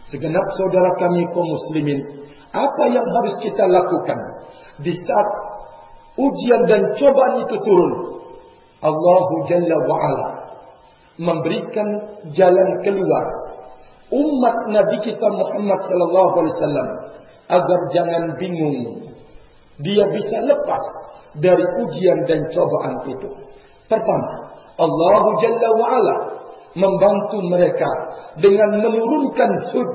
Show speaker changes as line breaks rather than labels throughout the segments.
segenap saudara kami kaum muslimin, apa yang harus kita lakukan di saat ujian dan cobaan itu turun? Allah Jalla wa'ala memberikan jalan keluar umat Nabi kita Muhammad sallallahu alaihi wasallam agar jangan bingung, dia bisa lepas dari ujian dan cobaan itu. Pertama, Allah Jalla wa'ala membantu mereka dengan menurunkan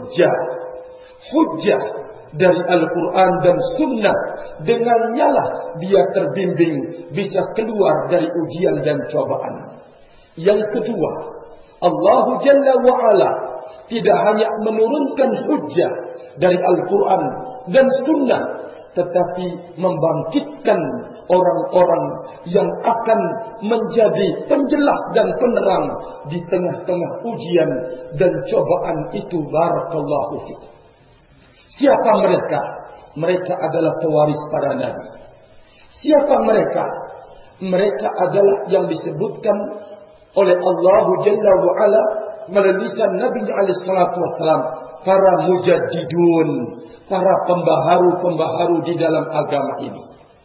hujjah dari Al-Quran dan Sunnah. Dengannya lah dia terbimbing, bisa keluar dari ujian dan cobaan. Yang kedua, Allah Jalla wa'ala tidak hanya menurunkan hujjah dari Al-Quran dan Sunnah, tetapi membangkitkan orang-orang yang akan menjadi penjelas dan penerang di tengah-tengah ujian dan cobaan itu. Barakallahu fikum. Siapa mereka? Mereka adalah pewaris para nabi. Siapa mereka? Mereka adalah yang disebutkan oleh Allah Jalla wa'ala melalui lisan Nabi alaihi salatu wassalam, para mujaddidun, para pembaharu-pembaharu di dalam agama ini.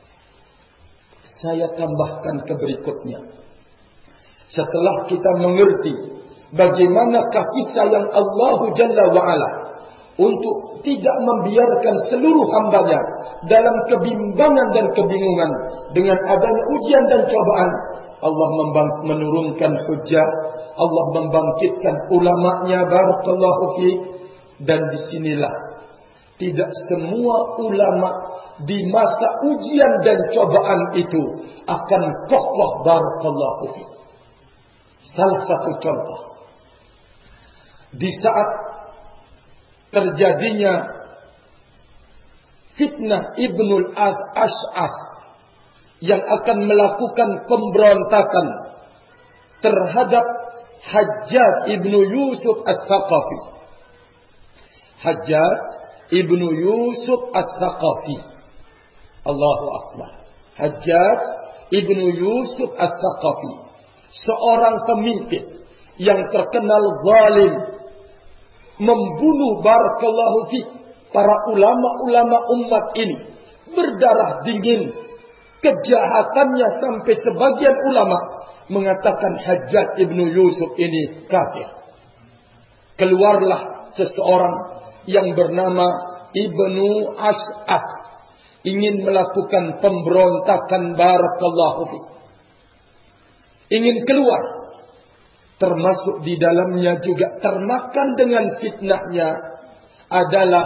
Saya tambahkan ke berikutnya. Setelah kita mengerti bagaimana kasih sayang Allah Jalla wa'ala untuk tidak membiarkan seluruh hambanya dalam kebimbangan dan kebingungan dengan adanya ujian dan cobaan, Allah menurunkan hujjah, Allah membangkitkan ulama'nya. Barakallahu fiik. Dan disinilah tidak semua ulama di masa ujian dan cobaan itu akan kokoh. Barakallahu fiik. Salah satu contoh, di saat terjadinya fitnah Ibnul Ash'af yang akan melakukan pemberontakan terhadap Hajjaj ibnu Yusuf Ats-Tsaqafi. Hajjaj ibnu Yusuf Ats-Tsaqafi. Allahu Akbar. Hajjaj ibnu Yusuf Ats-Tsaqafi, seorang pemimpin yang terkenal zalim, membunuh barakallahu fiik para ulama-ulama umat ini, berdarah dingin. Kejahatannya sampai sebagian ulama mengatakan Hajjaj ibnu Yusuf ini kafir. Keluarlah seseorang yang bernama Ibnu Ash'af, ingin melakukan pemberontakan. Barakallahu fiik. Ingin keluar, termasuk di dalamnya juga termakan dengan fitnahnya adalah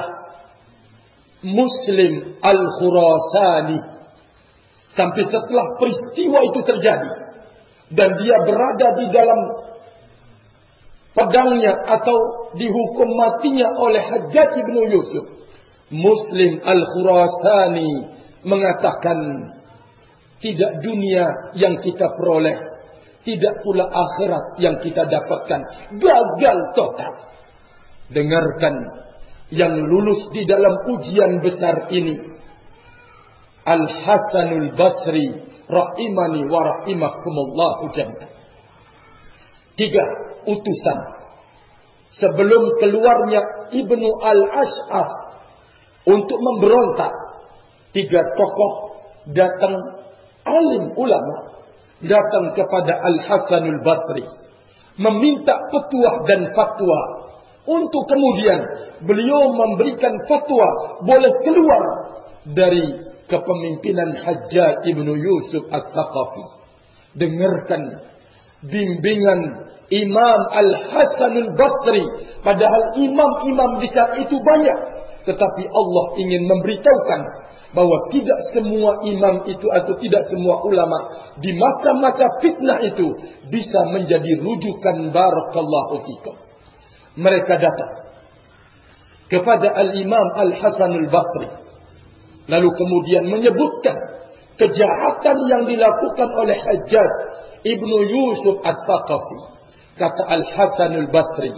Muslim Al-Khurasani. Sampai setelah peristiwa itu terjadi dan dia berada di dalam pedangnya atau dihukum matinya oleh Hajjaj ibnu Yusuf, Muslim Al-Khurasani mengatakan, tidak dunia yang kita peroleh, tidak pula akhirat yang kita dapatkan, gagal total. Dengarkan yang lulus di dalam ujian besar ini, Al-Hasanul Basri rahimani wa rahimakumullahu jami'an. 3 utusan sebelum keluarnya Ibnu Al-Ash'af untuk memberontak. 3 tokoh datang, alim ulama datang kepada Al-Hasanul Basri meminta petuah dan fatwa, untuk kemudian beliau memberikan fatwa boleh keluar dari kepemimpinan Hajjaj ibnu Yusuf Ats-Tsaqafi. Dengarkan bimbingan Imam Al-Hasanul Basri. Padahal imam-imam di saat itu banyak, tetapi Allah ingin memberitahukan bahwa tidak semua imam itu atau tidak semua ulama di masa-masa fitnah itu bisa menjadi rujukan. Barakallahu fikum. Mereka datang kepada Al-Imam Al-Hasanul Basri, lalu kemudian menyebutkan kejahatan yang dilakukan oleh Hajjaj ibnu Yusuf Ats-Tsaqafi. Kata Al-Hasanul Basri,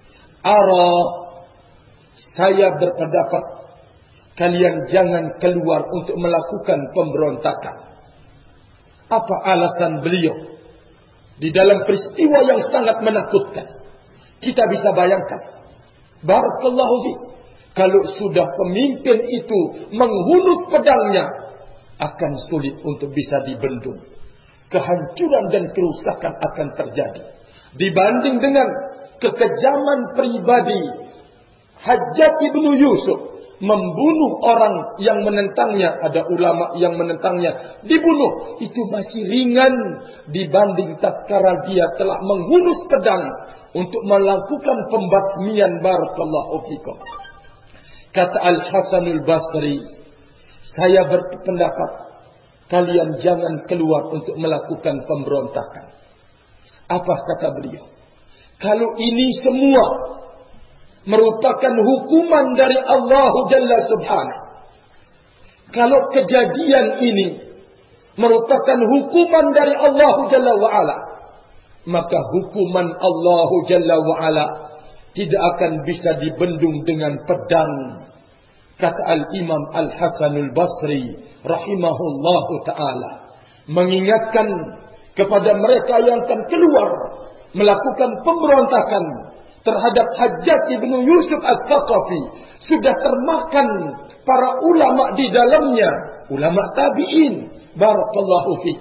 saya berpendapat kalian jangan keluar untuk melakukan pemberontakan. Apa alasan beliau? Di dalam peristiwa yang sangat menakutkan, kita bisa bayangkan Barakallahu fi. Kalau sudah pemimpin itu menghunus pedangnya, akan sulit untuk bisa dibendung. Kehancuran dan kerusakan akan terjadi. Dibanding dengan kekejaman pribadi Hajjaj ibnu Yusuf membunuh orang yang menentangnya, ada ulama yang menentangnya dibunuh, itu masih ringan dibanding tatkala dia telah menghunus pedang untuk melakukan pembasmian. Barakallahu fikum. Kata Al-Hasanul Basri, saya berpendapat kalian jangan keluar untuk melakukan pemberontakan. Apa kata beliau? Kalau ini semua merupakan hukuman dari Allah Jalla Subhanahu, kalau kejadian ini merupakan hukuman dari Allah Jalla wa'ala, maka hukuman Allah Jalla wa'ala tidak akan bisa dibendung dengan pedang. Kata Al-Imam Al-Hasanul Basri rahimahullahu ta'ala, mengingatkan kepada mereka yang akan keluar melakukan pemberontakan terhadap Hajjaj ibnu Yusuf Al-Thaqafi, sudah termakan para ulama di dalamnya, ulama tabi'in. Barakallahu fi.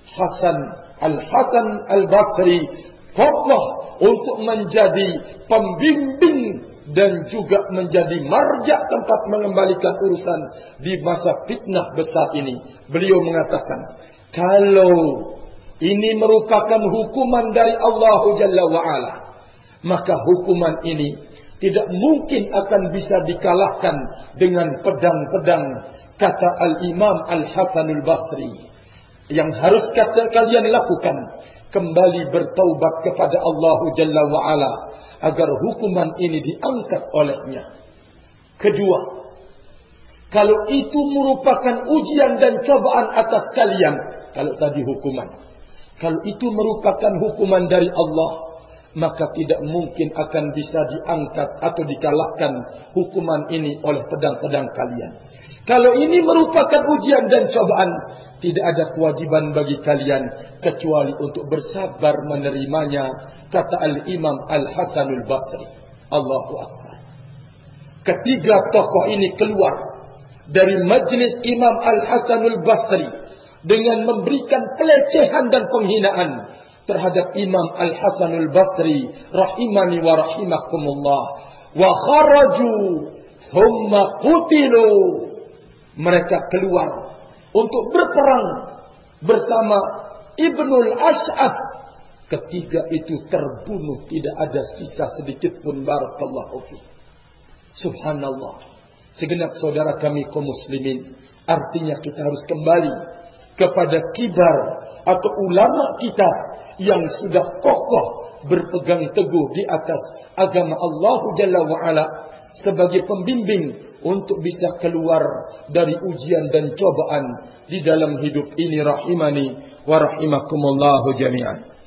Al-Hasan Al-Basri kokoh untuk menjadi pembimbing dan juga menjadi marja tempat mengembalikan urusan di masa fitnah besar ini. Beliau mengatakan, kalau ini merupakan hukuman dari Allah Jalla wa'ala, maka hukuman ini tidak mungkin akan bisa dikalahkan dengan pedang-pedang. Kata Al-Imam Al-Hasanul Basri, yang harus kalian lakukan, kembali bertaubat kepada Allah Jalla wa'ala agar hukuman ini diangkat olehnya. Kedua, kalau itu merupakan ujian dan cobaan atas kalian, kalau tadi hukuman, kalau itu merupakan hukuman dari Allah, maka tidak mungkin akan bisa diangkat atau dikalahkan hukuman ini oleh pedang-pedang kalian. Kalau ini merupakan ujian dan cobaan, tidak ada kewajiban bagi kalian kecuali untuk bersabar menerimanya. Kata Al-Imam Al-Hasanul Basri. Allahu Akbar. Ketiga tokoh ini keluar dari majlis Imam Al-Hasanul Basri dengan memberikan pelecehan dan penghinaan terhadap Imam Al-Hasanul Basri rahimani wa rahimakumullah. Wa kharaju thumma qutilu. Mereka keluar untuk berperang bersama Ibnul Ash'ath. Ketiga itu terbunuh, tidak ada sisa sedikit pun. Barakallahu fi. Subhanallah. Segenap saudara kami kaum muslimin, artinya kita harus kembali kepada kibar atau ulama kita yang sudah kokoh berpegang teguh di atas agama Allah Jalla wa'ala sebagai pembimbing untuk bisa keluar dari ujian dan cobaan di dalam hidup ini. Rahimani wa rahimakumullahu jami'an.